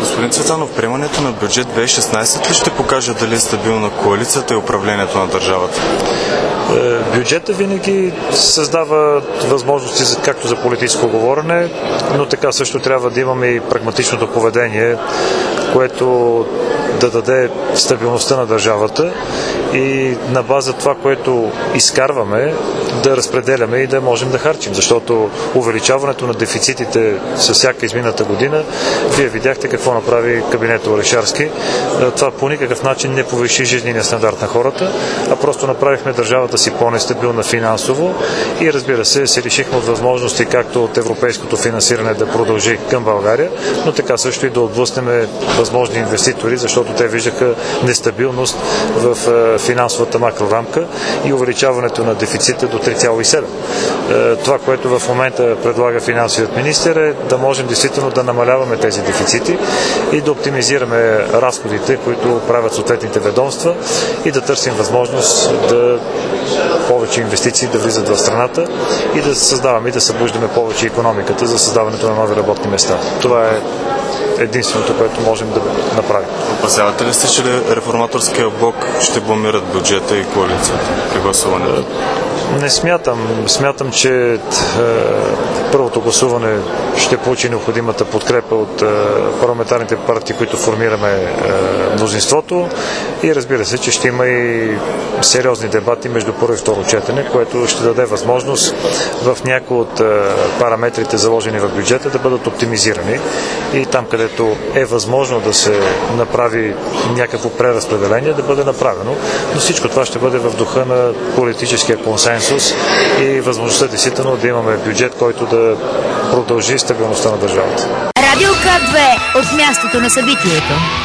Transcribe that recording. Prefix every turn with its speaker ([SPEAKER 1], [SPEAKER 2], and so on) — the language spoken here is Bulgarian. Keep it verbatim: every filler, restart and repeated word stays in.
[SPEAKER 1] Господин Цветанов, приемането на бюджет две хиляди и шестнадесета ли ще покаже дали е стабилна коалицията и управлението на държавата?
[SPEAKER 2] Бюджетът винаги създава възможности за, както за политическо говорене, но така също трябва да имаме и прагматичното поведение, което да даде стабилността на държавата и на база това, което изкарваме, да разпределяме и да можем да харчим, защото увеличаването на дефицитите с всяка измината година, вие видяхте какво направи кабинета Орешарски. Това по никакъв начин не повиши жизнения стандарт на хората, а просто направихме държавата си по-нестабилна финансово и разбира се, се лишихме от възможности както от европейското финансиране да продължи към България, но така също и да отблъснем възможни инвеститори, защото те виждаха нестабилност в финансовата макрорамка и увеличаването на дефицита до три цяло и седем. Това, което в момента предлага финансовият министър, е да можем действително да намаляваме тези дефицити и да оптимизираме разходите, които правят съответните ведомства и да търсим възможност да повече инвестиции да влизат в страната и да създаваме и да събуждаме повече икономиката за създаването на нови работни места. Това е единственото, което можем да направим.
[SPEAKER 1] Опасявате ли се, че реформаторския блок ще бламират бюджета и коалицията при гласуването?
[SPEAKER 2] Не смятам. Смятам, че е, първото гласуване ще получи необходимата подкрепа от е, парламентарните партии, които формираме е, мнозинството и разбира се, че ще има и сериозни дебати между първо и второ четене, което ще даде възможност в някои от е, параметрите, заложени в бюджета, да бъдат оптимизирани и там, където е възможно да се направи някакво преразпределение, да бъде направено. Но всичко това ще бъде в духа на политическия консенсус и възможността действително да имаме бюджет, който да продължи стабилността на държавата.
[SPEAKER 3] Радио К две от мястото на събитието.